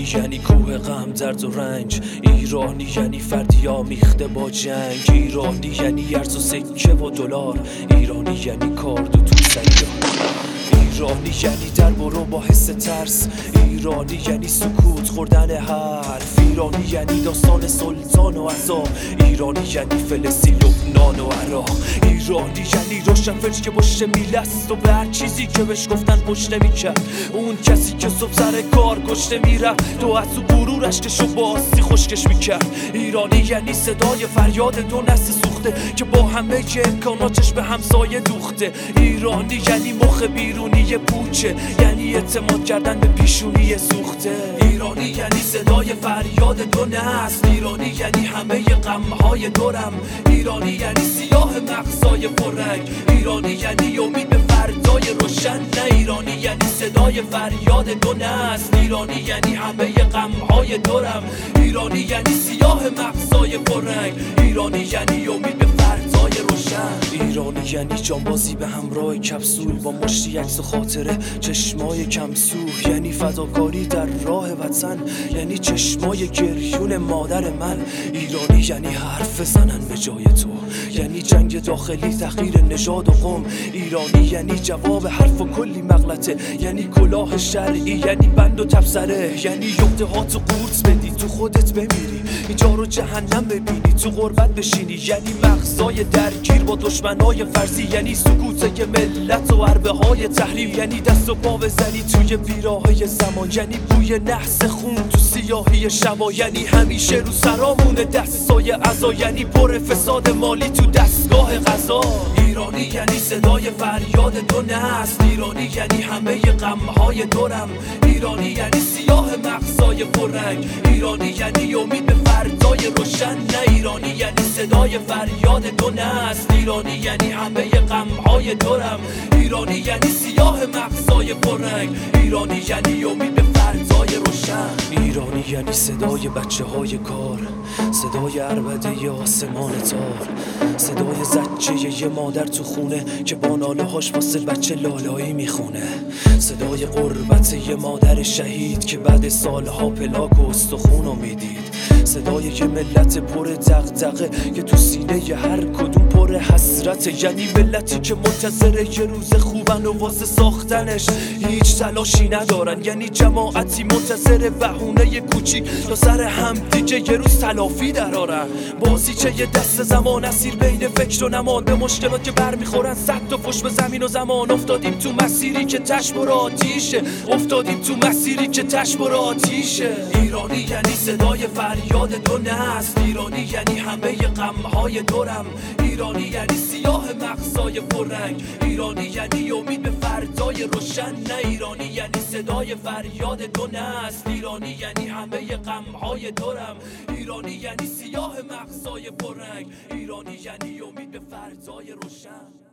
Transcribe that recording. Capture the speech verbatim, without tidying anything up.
ایرانی یعنی کوه غم، درد و رنج. ایرانی یعنی فردی آمیخته با جنگ. ایرانی یعنی ارز و سکه و دلار. ایرانی یعنی کارد و تو سیار. ایرانی یعنی در برو با حس ترس. ایرانی یعنی سکوت خوردن حرف. ایرانی یعنی داستان سلطان و عذاب. ایرانی یعنی فلسطین، لبنان و عراق. ایرانی یعنی روشن فکر که پشت میله است و به هر چیزی که بهش گفتن پشت نمیکرد. اون کسی که صبح سر کار کشته میرفت تو از او غرورش که شو باسی خشکش میکرد. ایرانی یعنی صدای فریاد دو نسل سوخته که با همه امکاناتش به همسایه دوخته. ایرانی یعنی مخ بیرونی پوچه، یعنی اعتماد کردن به پیشونی سوخته. ایرانی یعنی صدای فریاد دو نسل. ایرانی یعنی همه غمهای دورم. ایرانی یعنی سیاه مغزای پررنگ. ایرانی یعنی امید به فردای روشن. نه ایرانی یعنی صدای فریاد دو نسل. ایرانی یعنی همه غمهای دورم. ایرانی یعنی سیاه مغزای پررنگ. ایرانی یعنی امید به فردای روشن. ایرانی یعنی جانبازی به همراه کپسول با مشتی عکس و خاطره چشمای کمسو. یعنی فداکاری در راه وطن. یعنی چشمای گریون مادر من. ایرانی یعنی حرف بزنن به جای تو. یعنی جنگ داخلی، تغییر نژاد و قوم. ایرانی یعنی جواب حرف و کلی مغلطه. یعنی کلاه شرعی، یعنی بند و تبصره. یعنی یقطه ها تو قورت بدی تو خودت بمیری. اینجا رو جهنم ببینی تو غربت بشینی. یعنی مغزای درگیر با دشمنای فرضی. یعنی سکوت که ملت و عربه های تحریم. یعنی دست و پا بزنی توی بیراهای زمان. یعنی بوی نحس خون تو سیاهی شبا. یعنی همیشه رو سرامونه دستای عزا. یعنی پر فساد مالی تو دستگاه قضا. ایرانی یعنی صدای فریاد دو نسل. ایرانی یعنی همه غمهای دورم. ایرانی یعنی سیاه مغزای پررنگ. ایرانی یعنی امید به فردای روشن. نه ایرانی یعنی صدای فریاد دو نسل. ایرانی یعنی همه غمهای دورم. ایرانی یعنی سیاه مغزای پررنگ. ایرانی یعنی امید به فردای روشن. ایرانی یعنی صدای بچه های کار. صدای عربده ی آسمان تار. صدای زجه ی مادر تو خونه که با ناله هاش واسه بچه لالایی میخونه. صدای غربت ی مادر شهید که بعد سالها پلاک و استخونو میدید. صدای یه ملت پر دغدغه که تو سینه ی هر کدوم پر حسرت. یعنی ملتی که منتظر یه روز خوبن و واسه ساختنش هیچ تلاشی ندارن. یعنی جماعتی منتظر بهونه کوچیک تا سر هم دیگه یه روز تلافی درارن. بازی چه یه دست زمان اسیر بین فکر و نمان. به مشکلات که برمیخورن صد تا پشت به زمین و زمان. افتادیم تو مسیری که تش بر آتیشه. افتادیم تو مسیری که تش بر آتیشه. ایرانی یعنی صدای فریاد دو نسل. ایرانی یعنی همه غمهای دورم. ایرانی یعنی سیاه مغزای پررنگ. ایرانی یعنی امید به فردای روشن. نه ایرانی یعنی صدای فریاد دو نسل. ایرانی یعنی همه غمهای دورم. ایرانی یعنی سیاه مغزای پررنگ. ایرانی یعنی امید به فردای روشن.